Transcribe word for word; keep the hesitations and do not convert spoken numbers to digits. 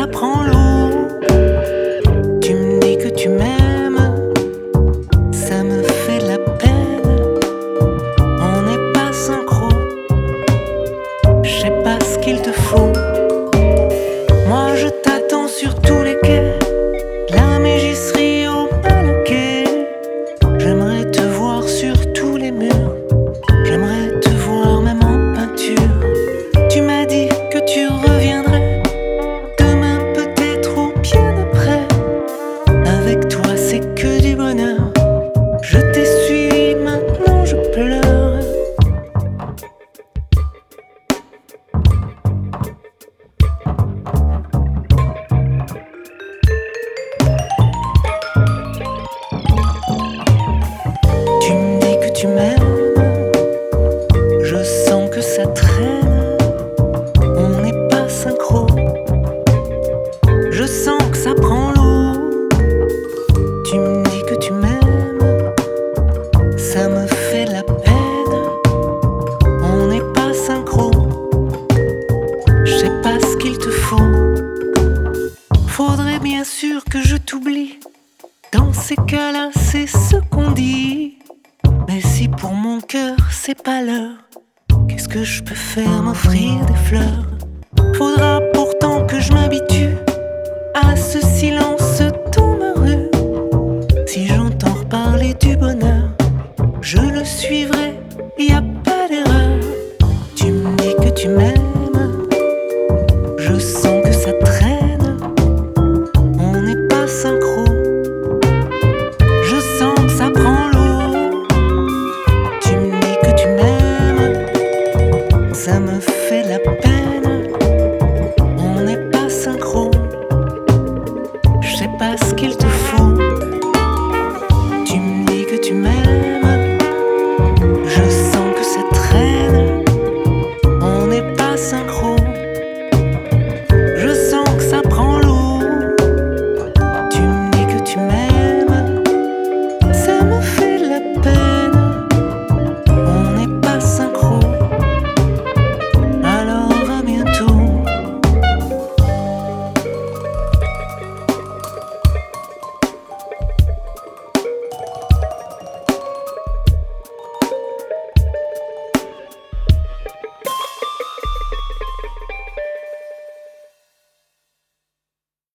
prend l'eau. Tu me dis que tu m'aimes, ça me fait de la peine. On n'est pas synchro, je sais pas ce qu'il te faut. Moi je t'attends sur tous les quais, de la mégisserie au Malaquais. J'aimerais te voir sur tous les murs, j'aimerais te voir même en peinture. Tu m'as dit que tu reviendrais demain, peut-être ou bien après. Avec toi c'est que du bonheur, je t'ai suivi, maintenant je pleure. Tu me dis que tu m'aimes, je sens que ça traîne. On n'est pas synchro, je sens que ça prend l'eau. Tu me dis que tu m'aimes, ça me fait de la peine. On n'est pas synchro, je sais pas ce qu'il te faut. Faudrait bien sûr que je t'oublie, dans ces cas-là c'est ce qu'on dit. Mais si pour mon cœur c'est pas l'heure, qu'est-ce que je peux faire, m'offrir des fleurs? Faudra pourtant que je m'habitue à ce silence dans ma rue. Si j'entends reparler du bonheur, je le suivrai, y a pas d'erreur. Tu me dis que tu m'aimes,